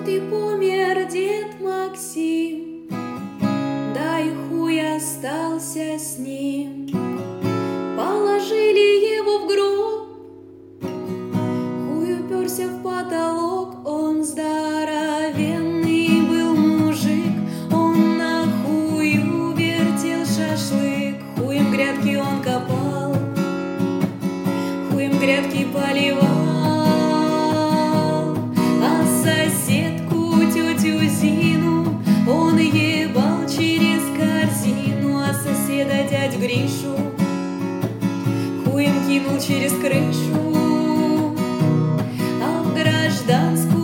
Вот и помер дед Максим, да и хуй остался с ним. Положили его в гроб, хуй уперся в потолок. Он здоровенный был мужик, он на хую вертел шашлык. Хуем грядки он копал, хуем грядки поливал, а соседку тетю Зину он ебал через корзину, а соседа дядю Гришу хуем кинул через крышу, а в гражданскую